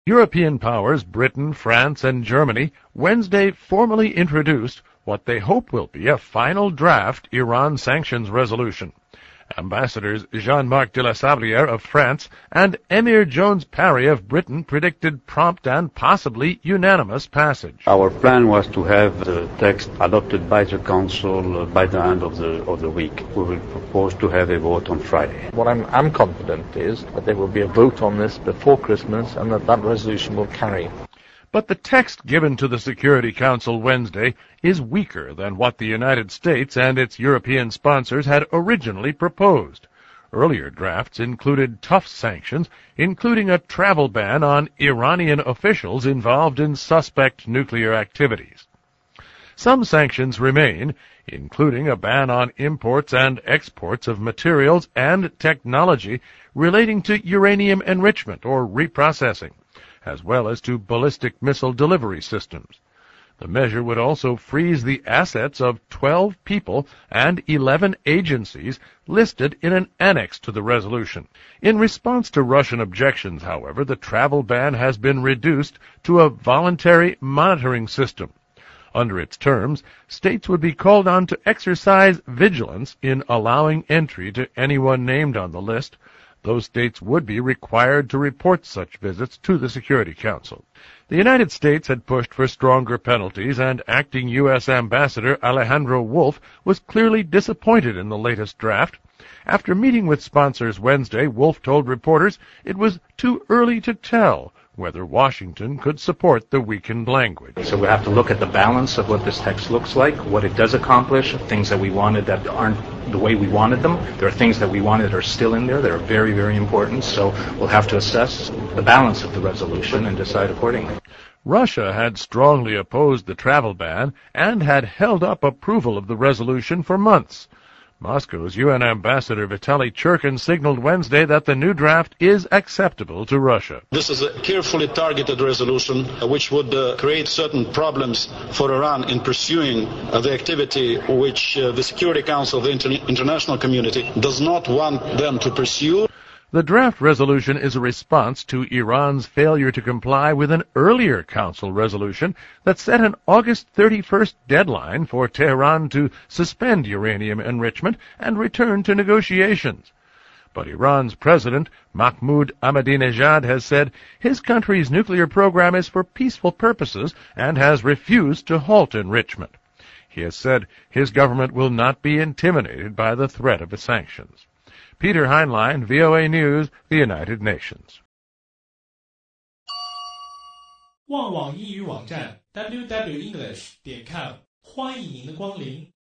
European powers Britain, France, and Germany Wednesday formally introduced what they hope will be a final draft Iran sanctions resolution. Ambassadors Jean-Marc de la Sablière of France and Emir Jones Parry of Britain predicted prompt and possibly unanimous passage. Our plan was to have the text adopted by the Council by the end of the week. We will propose to have a vote on Friday. What I'm confident is that there will be a vote on this before Christmas and that resolution will carry. But the text given to the Security Council Wednesday is weaker than what the United States and its European sponsors had originally proposed. Earlier drafts included tough sanctions, including a travel ban on Iranian officials involved in suspect nuclear activities. Some sanctions remain, including a ban on imports and exports of materials and technology relating to uranium enrichment or reprocessing, as well as to ballistic missile delivery systems. The measure would also freeze the assets of 12 people and 11 agencies listed in an annex to the resolution. In response to Russian objections, however, the travel ban has been reduced to a voluntary monitoring system. Under its terms, states would be called on to exercise vigilance in allowing entry to anyone named on the list. Those states would be required to report such visits to the Security Council. The United States had pushed for stronger penalties, and acting U.S. Ambassador Alejandro Wolf was clearly disappointed in the latest draft. After meeting with sponsors Wednesday, Wolf told reporters it was too early to tell whether Washington could support the weakened language. So we have to look at the balance of what this text looks like, what it does accomplish, things that we wanted that aren't the way we wanted them. There are things that we wanted that are still in there that are very, very important. So we'll have to assess the balance of the resolution and decide accordingly. Russia had strongly opposed the travel ban and had held up approval of the resolution for months. Moscow's UN Ambassador Vitaly Churkin signaled Wednesday that the new draft is acceptable to Russia. This is a carefully targeted resolution which would create certain problems for Iran in pursuing the activity which the Security Council of the international community does not want them to pursue. The draft resolution is a response to Iran's failure to comply with an earlier Council resolution that set an August 31st deadline for Tehran to suspend uranium enrichment and return to negotiations. But Iran's president, Mahmoud Ahmadinejad, has said his country's nuclear program is for peaceful purposes and has refused to halt enrichment. He has said his government will not be intimidated by the threat of sanctions. Peter Heinlein, VOA News, the United Nations. 旺旺英语网站 www.english.com 欢迎您的光临。